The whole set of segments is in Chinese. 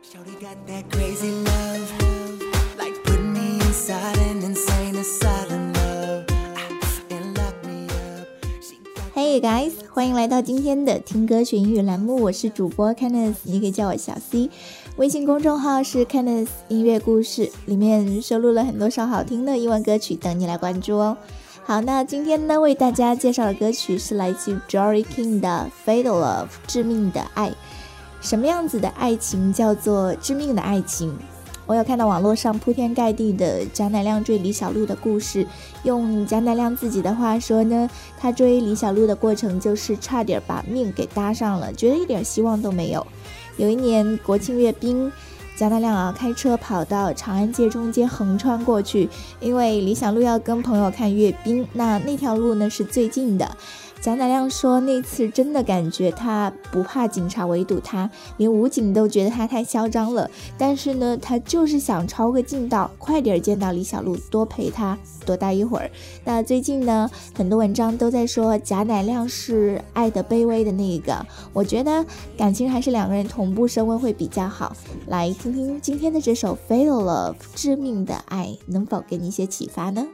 Hey guys， 欢迎来到今天的听歌学英语栏目，我是主播 Candice， 你可以叫我小 C。微信公众号是 Candice 音乐故事，里面收录了很多首好听的英文歌曲等你来关注哦。好，那今天呢为大家介绍的歌曲是来自 Jory King 的 Fatal Love 致命的爱。什么样子的爱情叫做致命的爱情？我有看到网络上铺天盖地的贾乃亮追李小璐的故事，用贾乃亮自己的话说呢，他追李小璐的过程就是差点把命给搭上了，觉得一点希望都没有。有一年国庆阅兵，贾乃亮开车跑到长安街中间横穿过去，因为李小璐要跟朋友看阅兵，那条路呢是最近的。贾乃亮说那次真的感觉他不怕警察围堵他，连武警都觉得他太嚣张了，但是呢他就是想抄个近道，快点见到李小璐，多陪他多待一会儿。那最近呢很多文章都在说贾乃亮是爱的卑微的那一个，我觉得感情还是两个人同步升温会比较好。来听听今天的这首 Fatal Love 致命的爱，能否给你一些启发呢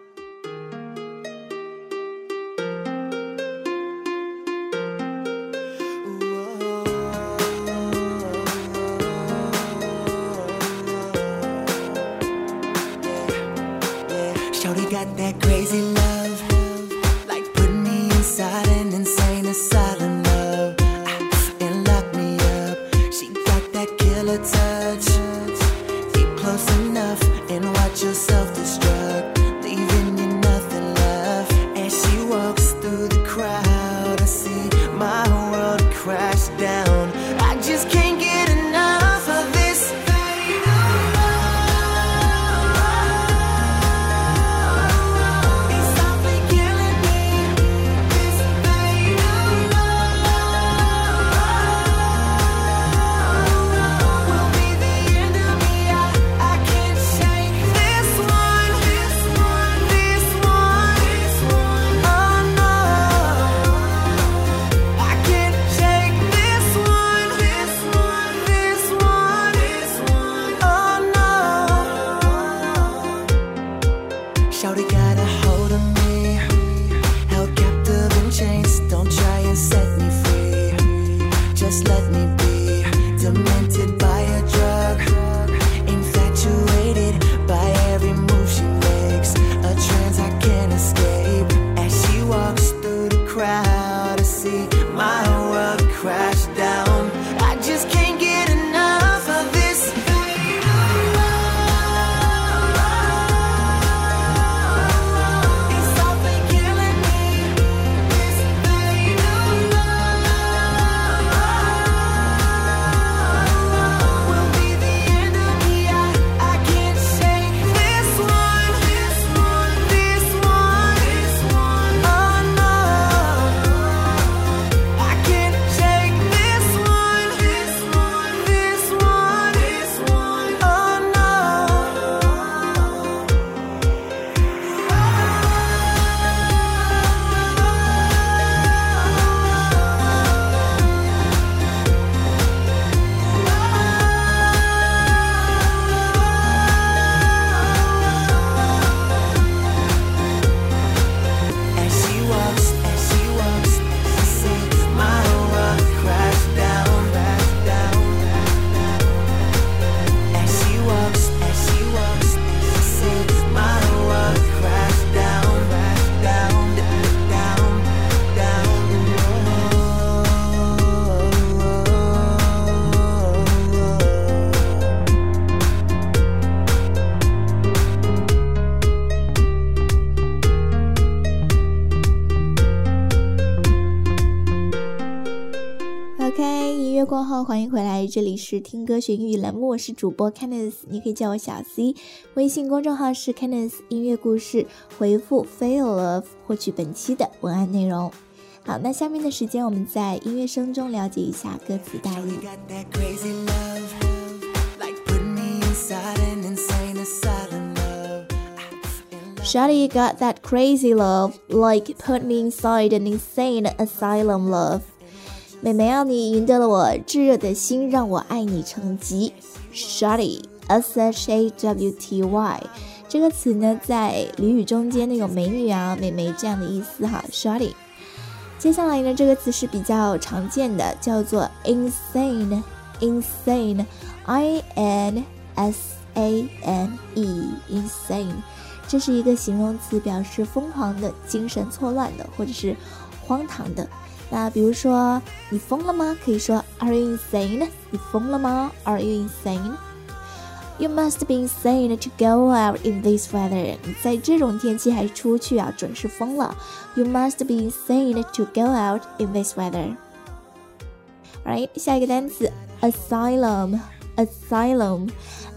？Shorty got that crazy love, like put me inside an insane asylum love, and lock me up. She got that killer touch. Get close enough and watch yourself destruct, leaving you nothing left. As she walks through the crowd, I see my world crash down. I just can't get enough of this fatal love. It's softly killing me. This fatal love will be the end of me. I can't shake this one. Oh no, I can't shake this one. Oh no. Shawty got a hold of me, held captive in chains. Don't try and set me free, just let me be. Demented by a drug, infatuated by every move she makes. A trance I can't escape. As she walks through the crowd, I see my world crash down. I just can't get enough of this fatal love. It's softly killing me. This fatal love will be the end of me. I can't shake this one. Oh no, I can't shake this one. Oh no. As she walks, I see my world crash down. As she walks, I see my world crash down. OK， 音乐过后欢迎回来，这里是听歌学英语栏目，我是主播 Candice， 你可以叫我小 C， 微信公众号是 Candice 音乐故事，回复 Fatal Love 获取本期的文案内容。好，那下面的时间我们在音乐声中了解一下歌词大意。 Got that crazy love, like put me inside an insane asylum love. Shawty got that crazy love, like put me inside an insane asylum love. 妹妹啊，你赢得了我炙热的心，让我爱你成疾。Shawty S-H-A-W-T-Y 这个词呢，在俚语中间呢有美女啊、美眉这样的意思哈。Shawty， 接下来呢，这个词是比较常见的，叫做 insane。insane，insane，这是一个形容词，表示疯狂的、精神错乱的，或者是荒唐的。那比如说，你疯了吗？可以说 Are you insane？ 你疯了吗？ Are you insane？You must be insane to go out in this weather. 在这种天气还出去啊，准是疯了。You must be insane to go out in this weather. Alright， 下一个单词 asylum. Asylum,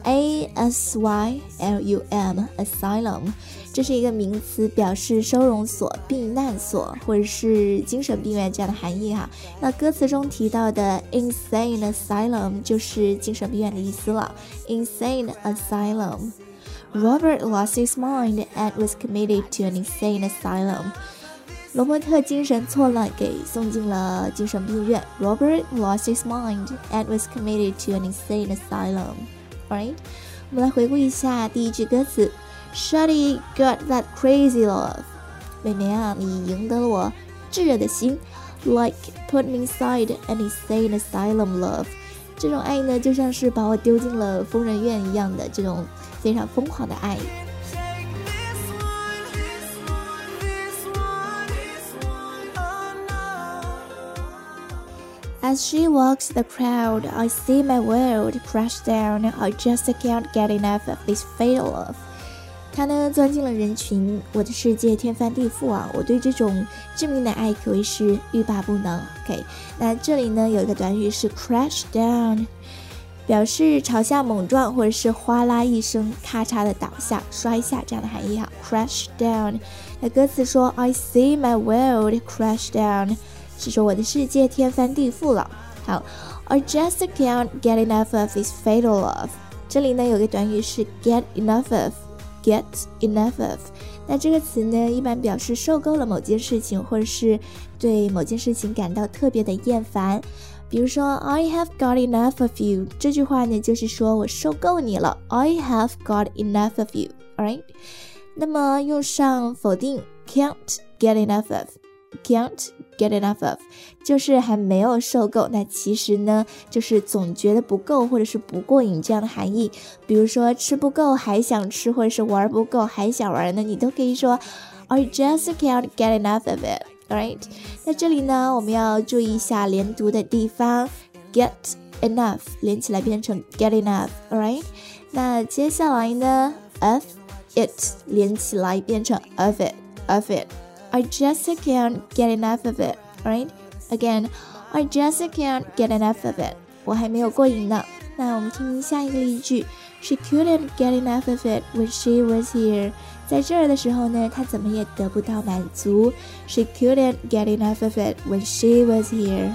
A-S-Y-L-U-M, asylum， 这是一个名词，表示收容所、避难所或者是精神病院这样的含义哈。那歌词中提到的 insane asylum 就是精神病院的意思了。Insane asylum. Robert lost his mind and was committed to an insane asylum. 罗伯特精神错乱，给送进了精神病院。Robert lost his mind and was committed to an insane asylum. Alright， 我们来回顾一下第一句歌词 Shawty got that crazy love. 妹妹啊，你赢得了我炙热的心 Like put me inside an insane asylum love. 这种爱呢，就像是把我丢进了疯人院一样的这种非常疯狂的爱。As she walks the crowd, I see my world crash down. I just can't get enough of this fatal love. 她呢钻进了人群，我的世界天翻地覆啊！我对这种致命的爱可谓是欲罢不能。OK， 那这里呢有一个短语是 crash down， 表示朝下猛撞或者是哗啦一声咔嚓的倒下、摔下这样的含义哈。crash down， 那歌词说 I see my world crash down。是说我的世界天翻地覆了。好 I just can't get enough of this fatal love. 这里呢有个短语是 get enough of. Get enough of. 那这个词呢一般表示受够了某件事情，或者是对某件事情感到特别的厌烦。比如说 I have got enough of you. 这句话呢就是说我受够你了。I have got enough of you. Alright? 那么用上否定 can't get enough of.Can't get enough of 就是还没有受够，那其实呢就是总觉得不够或者是不过瘾这样的含义。比如说吃不够还想吃，或者是玩不够还想玩，那你都可以说 I just can't get enough of it. Alright， 那这里呢我们要注意一下连读的地方 get enough 连起来变成 get enough. Alright， 那接下来呢 of it 连起来变成 of it.I just can't get enough of it. Alright? Again, I just can't get enough of it. 我还没有过瘾呢。那我们听下一个例句 She couldn't get enough of it when she was here. 在这儿的时候呢，她怎么也得不到满足。She couldn't get enough of it when she was here.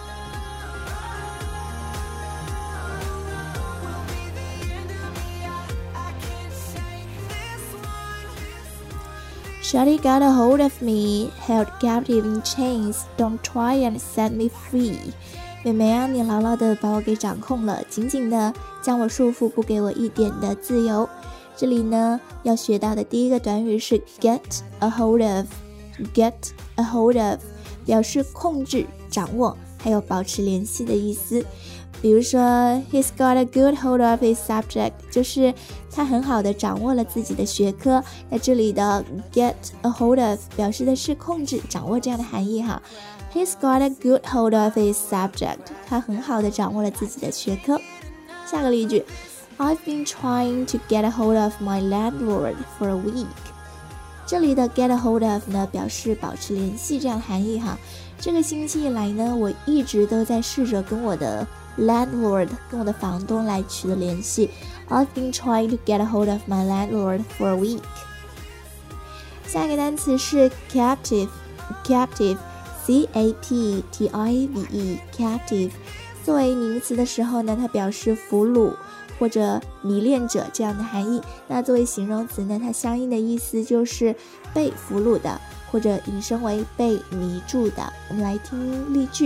Shawty got a hold of me, held captive in chains. Don't try and set me free. 妹妹啊，你牢牢地把我给掌控了，紧紧地将我束缚，不给我一点的自由。这里呢，要学到的第一个短语是 get a hold of. Get a hold of 表示控制、掌握，还有保持联系的意思。比如说 He's got a good hold of his subject 就是他很好的掌握了自己的学科。那这里的 get a hold of 表示的是控制、掌握这样的含义哈。He's got a good hold of his subject 他很好的掌握了自己的学科。下个例句 I've been trying to get a hold of my landlord for a week 这里的 get a hold of 呢表示保持联系这样的含义哈。这个星期以来呢，我一直都在试着跟我的landlord 跟我的房东来取得联系。I've been trying to get a hold of my landlord for a week. 下一个单词是 captive. Captive, C-A-P-T-I-V-E, captive. 作为名词的时候呢，它表示俘虏或者迷恋者这样的含义。那作为形容词呢，它相应的意思就是被俘虏的，或者引申为被迷住的。我们来听例句。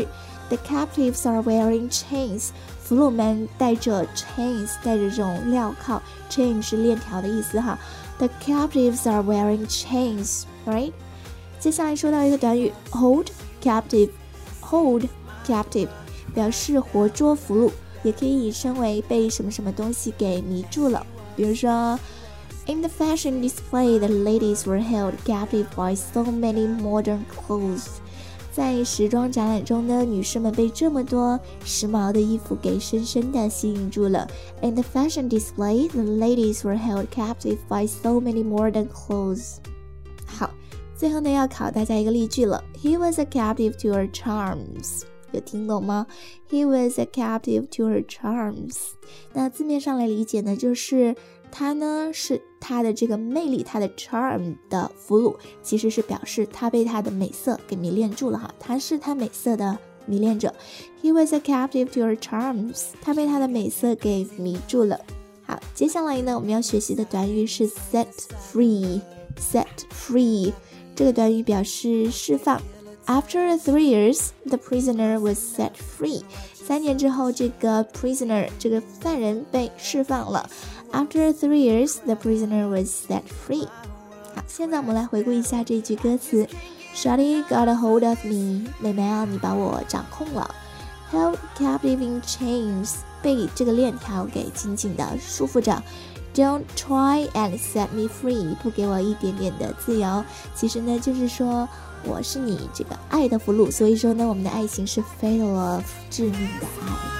The captives are wearing chains. 俘虏们带着 chains， 带着这种镣铐 chain 是链条的意思哈。The captives are wearing chains, right? 接下来说到一个短语 hold captive. Hold captive 表示活捉俘虏，也可以引申为被什么什么东西给迷住了。比如说 In the fashion display, the ladies were held captive by so many modern clothes. 在时装展览中呢，女士们被这么多时髦的衣服给深深地吸引住了。In the fashion display, the ladies were held captive by so many modern clothes. 好，最后呢要考大家一个例句了。He was a captive to her charms. 有听懂吗？ He was a captive to her charms. 那字面上来理解呢，就是他呢是他的这个魅力，他的 charm 的俘虏，其实是表示他被他的美色给迷恋住了哈，他是他美色的迷恋者。He was a captive to her charms. 他被他的美色给迷住了。好，接下来呢我们要学习的短语是 set free. Set free 这个短语表示释放。After 3 years, the prisoner was set free. 3年之后，这个 prisoner 这个犯人被释放了。After 3 years, the prisoner was set free. 好，现在我们来回顾一下这句歌词。Shawty got a hold of me. 妹妹啊，你把我掌控了。Held captive in chains. 被这个链条给紧紧的束缚着。Don't try and set me free. 不给我一点点的自由。其实呢，就是说我是你这个爱的俘虏，所以说呢，我们的爱情是 fatal love 致命的爱。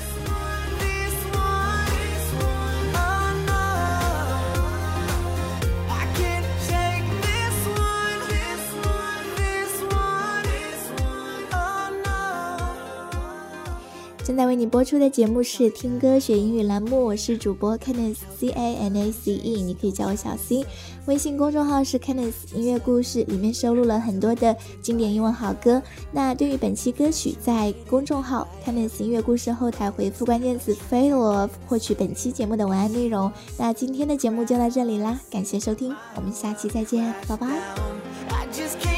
正在为你播出的节目是听歌学英语栏目，我是主播 Candice CANACE， 你可以叫我小 C。微信公众号是 Candice 音乐故事，里面收录了很多的经典英文好歌。那对于本期歌曲，在公众号 Candice 音乐故事后台回复关键词 Fatal Love 获取本期节目的文案内容。那今天的节目就到这里啦，感谢收听，我们下期再见，拜拜。